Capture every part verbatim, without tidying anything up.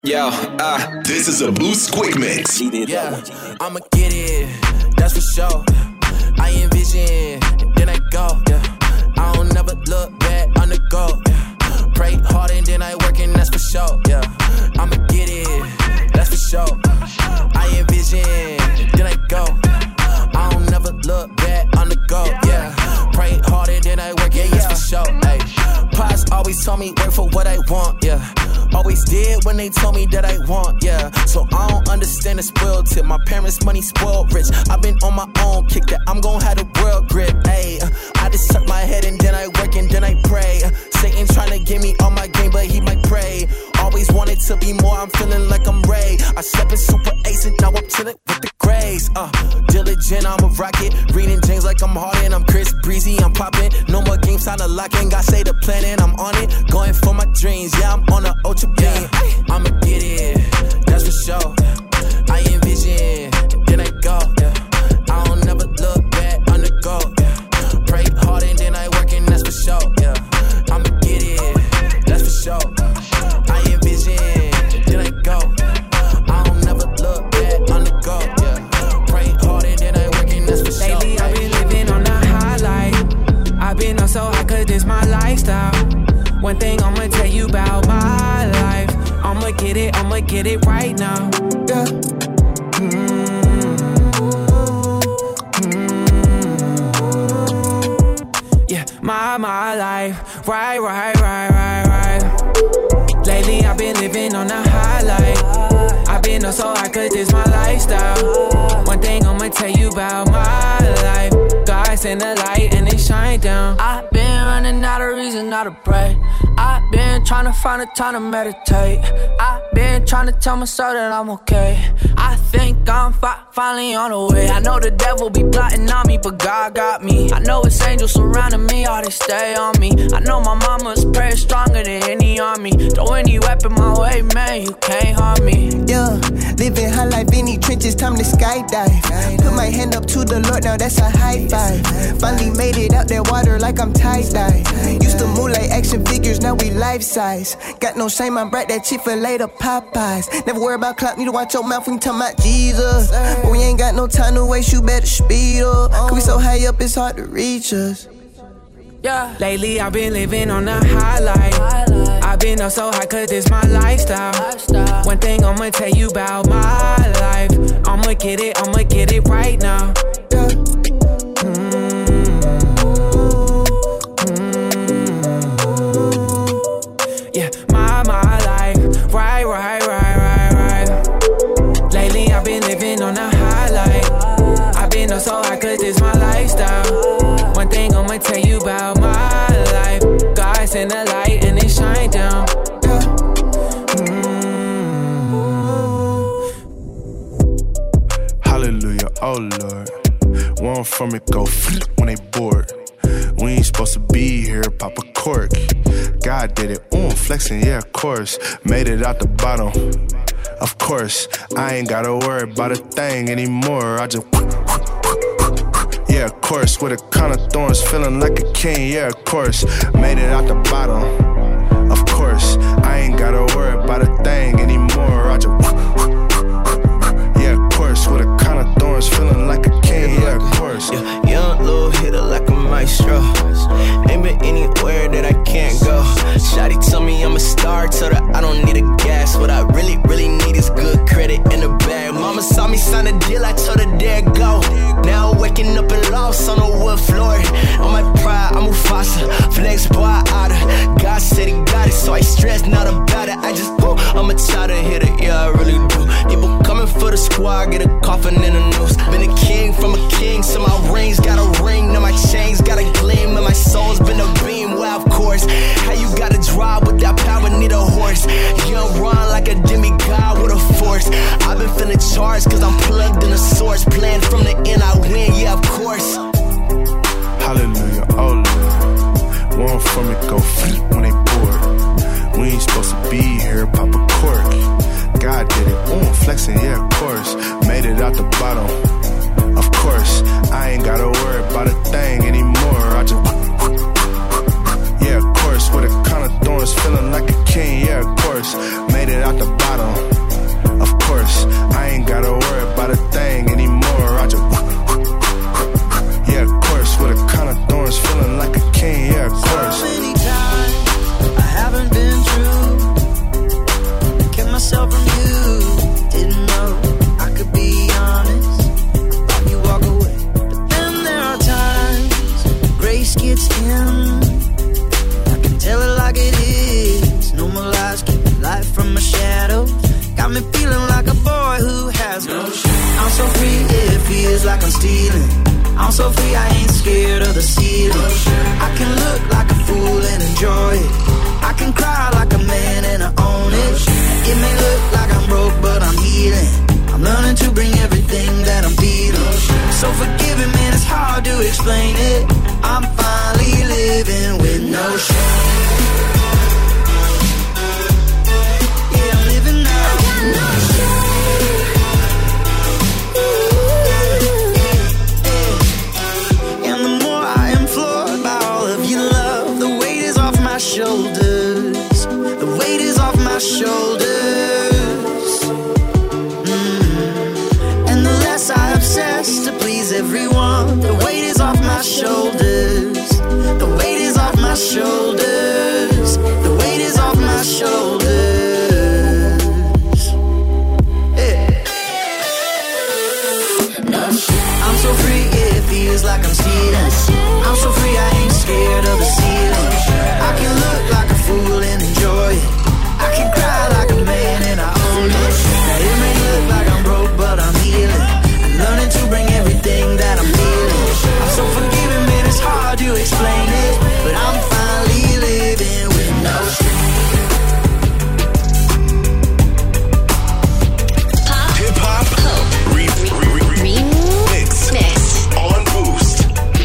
Yo, uh, this is a Boost Quick Mix. Yeah, I'ma get it, that's for sure. I envision, and then I go. Yeah, I don't never look back on the go. Yeah, pray hard and then I work, and that's for sure. Yeah, I'ma get it, that's for sure. I envision, and then I go. I don't never look back on the go. Yeah, pray hard and then I work, yeah, that's for sure. Hey, Pops always told me work for what I want. Yeah. Always did when they told me that I want, yeah. So I don't understand the spoiled tip. My parents' money spoiled rich. I've been on my own kick that I'm gon' have the world grip, ayy. I just tuck my head and then I work and then I pray. Satan tryna get me on my game, but he might pray. Always wanted to be more, I'm feeling like I'm Ray. I slept in Super Ace and now I'm chillin' with the Grays. Uh, diligent, I'm a rocket. Reading James like I'm Harden. I'm Chris Breezy, I'm poppin'. No more games, time to lock in. God say the plan and I'm on it. Going for my dreams, yeah, I'm on the ultra. Yeah, I'ma get it, that's for sure. I envision, and then I go. Yeah, I don't never look back on the go. Yeah, pray hard and then I work, and that's for sure. Yeah, I'ma get it, that's for sure. I envision, and then I go. I don't never look back on the go. Yeah, pray hard and then I work, and that's for sure. Lately I've been living on the highlight. I've been up so high 'cause this my lifestyle. One thing I'ma tell you about my life, I'ma get it, I'ma get it right now. Yeah. Mm-hmm. Mm-hmm. Yeah, my, my life, right, right, right, right, right. Lately I've been living on a highlight. I've been up so high 'cause this my lifestyle. One thing I'ma tell you about my life, God send the light and it shine down. I've been running out of reason not to pray. I've been trying to find a time to meditate. I've been trying to tell myself that I'm okay. I think I'm fi- finally on the way. I know the devil be plotting on me, but God got me. I know it's angels surrounding me, all they stay on me. I know my mama's prayer stronger than any army. Throw any weapon my way, man, you can't harm me. Yeah, living high life in these trenches, time to skydive. Put my hand up to the Lord, now that's a high five. Finally made it out that water like I'm tie-dye. Used to move like action figures, now we life size. Got no shame, I'm bright, that Chick-fil-A to Popeyes. Never worry about clout, need to watch your mouth when you talking about Jesus. But we ain't got no time to waste, you better speed up. Cause we so high up, it's hard to reach us. Yeah. Lately I've been living on a highlight. I've been up so high 'cause this my lifestyle. lifestyle. One thing I'ma tell you about my life, I'ma get it, I'ma get it right now. Yeah. Yeah, my, my life, right, right, right, right, right. Lately I've been living on a highlight. I've been up so high 'cause this my lifestyle. One thing I'ma tell you about my life, God send the light and it shine down. Yeah. Mm-hmm. Hallelujah, oh Lord. One from it go when they bored. We ain't supposed to be here, pop a cork. God did it, ooh, flexing, yeah, of course. Made it out the bottom, of course. I ain't gotta worry about a thing anymore. I just, yeah, of course. With a crown of thorns, feeling like a king, yeah, of course. Made it out the bottom, of course. I ain't gotta worry about a thing anymore. I just, yeah, of course. With a crown of thorns, feeling like a king, yeah, of course. Yeah, young little hitter like a maestro. Ain't been anywhere that I can't go. Shawty tell me I'm a star, told her I don't need a gas. What I really, really need is good credit in the bag. Mama saw me sign a deal, I told her there go. Now waking up in lost on the wood floor. On my pride, I'm Mufasa, flex boy out of. God said he got it, so I stress not about it. I just, ooh, I'm a child hitter, yeah, I really do. People coming for the squad, get a coffin in a noose. Been a king from a king, so my rings got a ring. Now my chains got a gleam, and my soul's been a beam. Well, of course, how you gotta drive with that power, need a horse. Young run like a demigod with a force. I've been feeling charged, cause I'm plugged in a source. Playing from the end, I win, yeah, of course. Hallelujah, oh Lord. One from it go when they bored. We ain't supposed to be here, pop a cork. God did it, ooh, flexing, yeah, of course. Made it out the bottom, of course. I ain't gotta worry about a thing anymore. I just, yeah, of course. With a kind of thorn thorns, feeling like a king, yeah, of course. Made it out the bottom, of course. I ain't gotta worry about a thing anymore. I just, yeah, of course. With a crown of thorns, feeling like a king, yeah, of course. So many times I haven't been true, kept myself from you, didn't know I could be honest when you walk away. But then there are times grace gets in, I can tell it like it is. No more lies, keep life from my shadow. Got me feeling like a boy who has no shame. I'm so free, it feels like I'm stealing. I'm so free, I ain't scared of the ceiling. I can look like a fool and enjoy it. I can cry like a man and I own it. It may look like I'm broke, but I'm healing. I'm learning to bring everything that I'm feeling. So forgive me, man, it's hard to explain it. I'm finally living with no shame. Yeah, I'm living now with no shame. Shoulders, the weight is off my shoulders, mm. And the less I obsess to please everyone, the weight is off my shoulders, the weight is off my shoulders, the weight is off my shoulders, yeah. I'm so free, it feels like I'm stealing. I'm so free, I ain't scared of the ceiling. I can look like a fool and enjoy it. I can cry like a man and I own it. Now it may look like I'm broke, but I'm healing. I'm learning to bring everything that I'm feeling. I'm so forgiving, man, it's hard to explain it, but I'm finally living with no shame. Hip hop re re re remix on Boost.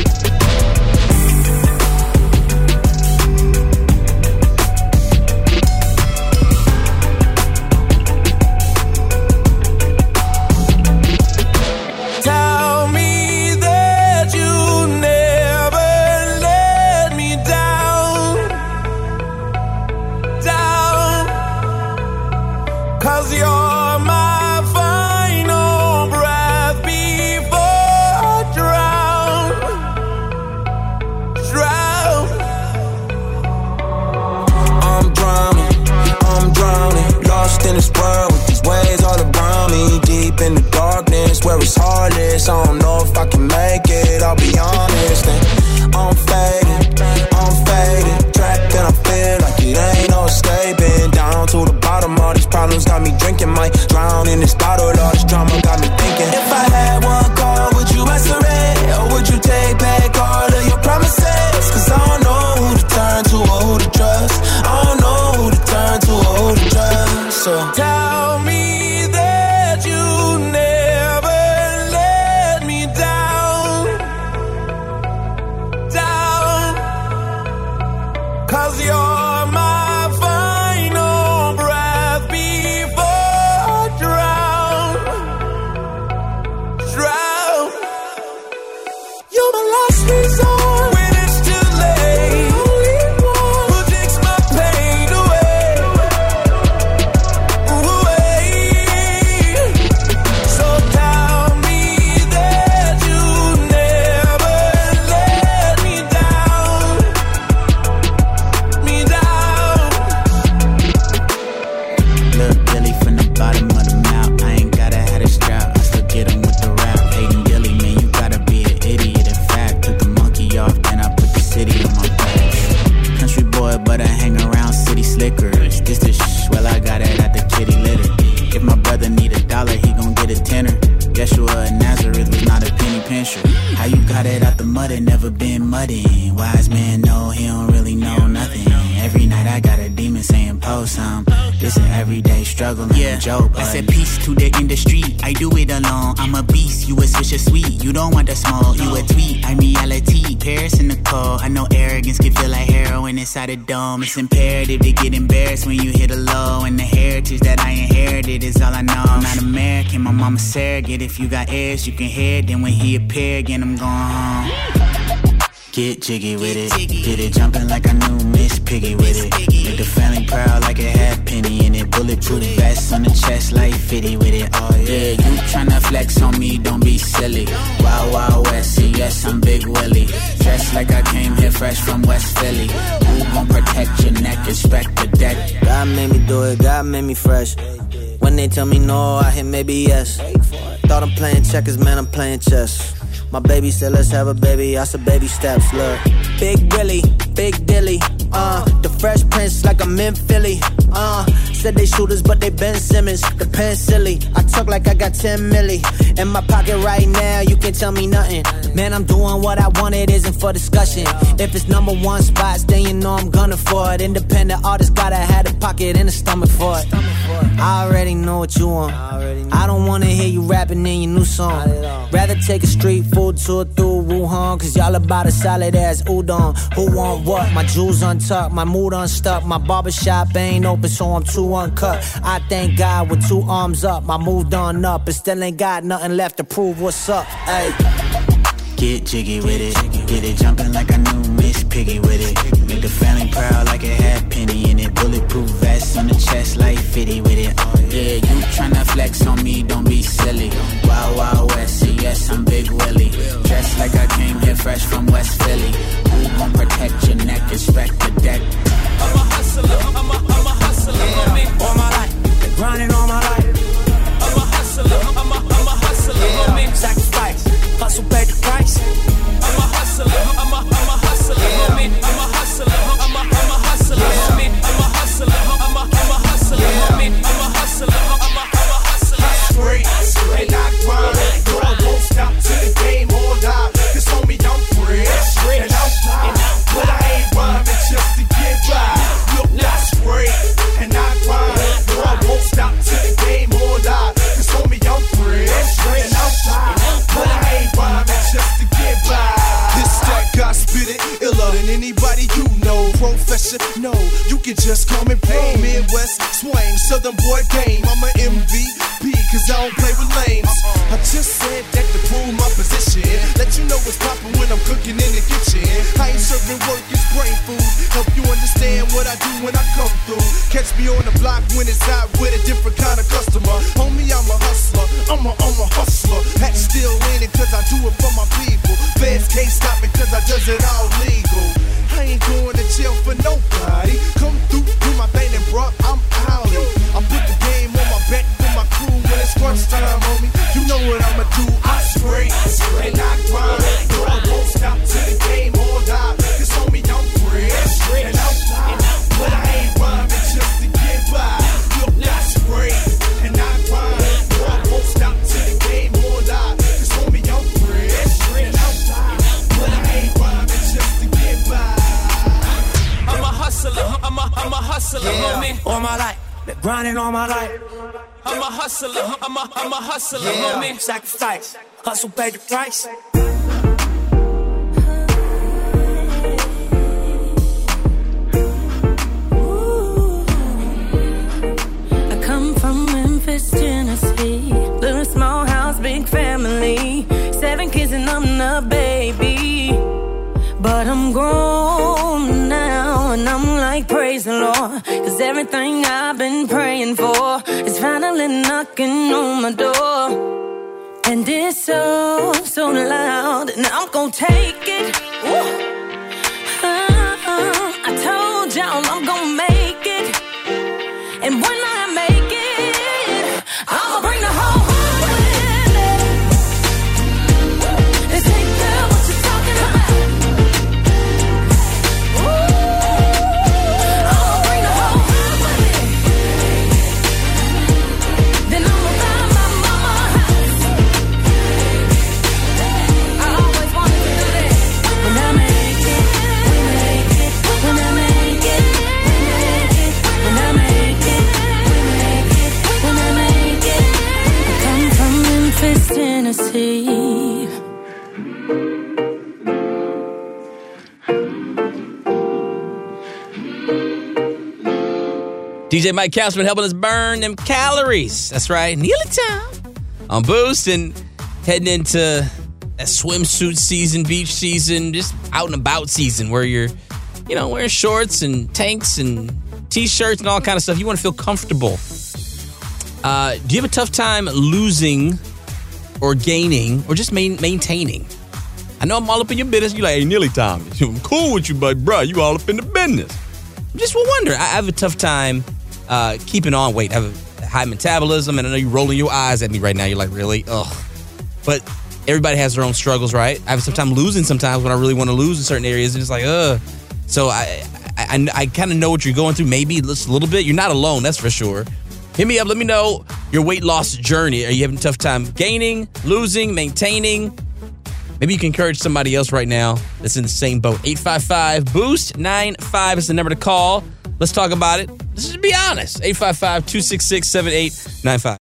In this world with these waves all around me, deep in the darkness where it's heartless. I don't know if I can make it, I'll be honest. And I'm faded, I'm faded, trapped and I feel like it ain't no escaping. Down to the bottom, all these problems got me drinking, might drown in this bottle. All this drama got me thinking, if I had one call, would you answer it? Or would you take back all of your promises? Cause I don't know who to turn to or who to trust. I don't know who to turn to or who to trust. So tell me that you never let me down, down, cause you're my final breath before I drown, drown. You're my last resort when it's too late. Who takes my pain away? Wise man know he don't really know nothing. Every night I got a demon saying post some. This an everyday struggle, yeah. Joke, I said peace to the industry. I do it alone. I'm a beast. You a swisher sweet. You don't want the small. You a tweet. I'm reality. Paris in the cold. I know arrogance can feel like heroin inside a dome. It's imperative to get embarrassed when you hit a low. And the heritage that I inherited is all I know. I'm not American. My mama's surrogate. If you got heirs, you can hear it. Then when he appear again, I'm going home. Get jiggy with it. Get it jumping like I knew Miss Piggy with it. Make the family proud like it had penny in it. Bulletproof vest on the chest like fifty with it. Oh yeah, you tryna flex on me, don't be silly. Wild Wild West, see yes, I'm Big Willie. Dressed like I came here fresh from West Philly. Who gon' protect your neck, respect the deck? God made me do it, God made me fresh. When they tell me no, I hit maybe yes. Thought I'm playing checkers, man, I'm playing chess. My baby said let's have a baby, I said baby steps, look. Big Willie, Big Dilly, uh the Fresh Prince like I'm in Philly, uh said they shooters but they Ben Simmons, the pen silly. I talk like I got ten milli in my pocket right now, you can't tell me nothing. Man, I'm doing what I want, it isn't for discussion. If it's number one spots, then you know I'm gunning for it. Independent artist gotta have a pocket and a stomach for it. I already know what you want, I don't wanna hear you rapping in your new song. Rather take a street food tour through Wuhan, cause y'all about a solid ass udon. Who want what? My jewels untucked, my mood unstuck. My barbershop ain't open, so I'm too uncut. I thank God with two arms up, I moved on up, but still ain't got nothing left to prove what's up. Ay. Get jiggy with it. Get it jumping like I knew Miss Piggy with it. Make the family proud like it had penny in it. Bulletproof vest on the chest like fifty with it. Oh yeah, you tryna flex on me, don't be silly. Wild Wild West, see yes, I'm Big Willie. Dressed like I came here fresh from West Philly. Who gon' protect your neck, respect the deck? I'm a hustler, I'm a, I'm a hustler, yeah. All my life, grinding all my life. I'm a hustler, I'm a, I'm a hustler, yeah. Sacrifice, hustle, pay the price. I'm a hustler, I'm a, I'm a hustler, yeah. I'm a hustler, I'm a, I'm a hustler, yeah. I'm a hustler, I'm a, I'm a hustler, yeah. I'm a hustler, I'm a, I'm a hustler. Straight, and I grind, no, I won't stop till the game all die. Cause homie, I'm fresh, and I'm fly, but I ain't rhyming just to get by. Look, that's straight, and I grind, no, I won't stop till the game all die. Cause homie, I'm fresh, and I'm fly, but I ain't rhyming just to get by. This that God spit it, iller than anybody you know. Profession, no, you can just call me Pro. Midwest swing, Southern boy game. I'm an M V P, cause I don't play with lames. I just said that to prove my position. Let you know what's poppin' when I'm cooking in the kitchen. I ain't serving work, it's brain food. Help you understand what I do when I come through. Catch me on the block when it's hot with a different kind of customer. Homie, I'm a hustler, I'm a, I'm a hustler. Hat still in it cause I do it for my people. Feds can't stop me cause I does it all legal. I ain't going to jail for nobody. Come through, do my thing and bro, I'm out. I put the game on my back for my crew when it's crunch time, homie. You know what I'ma do, I straight, and I grind. No, I won't stop till the game all die. Cause homie, I'm fresh, and I'm fly, but I ain't rhyming just to get by. Look, that's great, and I grind. No, I won't stop till the game all die. Cause homie, I'm fresh, and I'm fly, but I ain't rhyming just to get by. I'm a hustler, I'm a, I'm a hustler, Yeah. homie. All my life, been grinding all my life. I'm a hustler, I'm a, I'm a hustler, Yeah. homie. Sacrifice, hustle, pay the price. I come from Memphis, Tennessee. Little small house, big family. Seven kids and I'm the baby. But I'm grown now and I'm like, praise the Lord. Cause everything I've been praying for is finally knocking on my door. And it's so, so loud, and I'm gonna take it. Woo. Uh, I told y'all I'm gonna make it. And when I make it, I'ma bring the whole world with me. Let's take care of what you're talking about. Ooh, I'ma bring the whole world with me. Then I'ma buy my mama a house. I always wanted to do that. When I make it, we make it. When I make it, we make it. When I make it, we make it. When I make it, I come from Memphis, Tennessee. D J Mike Kaufman helping us burn them calories. That's right. Nearly time on Boost and heading into that swimsuit season, beach season, just out and about season where you're, you know, wearing shorts and tanks and T-shirts and all kind of stuff. You want to feel comfortable. Uh, do you have a tough time losing or gaining or just main, maintaining? I know I'm all up in your business. You're like, hey, Neely Tommy, I'm cool with you, but bro, you all up in the business. Just will wonder. I have a tough time uh, keeping on weight. I have a high metabolism, and I know you're rolling your eyes at me right now. You're like, really? Ugh. But everybody has their own struggles, right? I have a tough time losing sometimes when I really want to lose in certain areas, and it's like, ugh. So I, I, I, I kind of know what you're going through. Maybe just a little bit. You're not alone, that's for sure. Hit me up. Let me know your weight loss journey. Are you having a tough time gaining, losing, maintaining? Maybe you can encourage somebody else right now that's in the same boat. eight five five, boost nine five is the number to call. Let's talk about it. Let's just be honest. eight five five, two six six, seven eight nine five.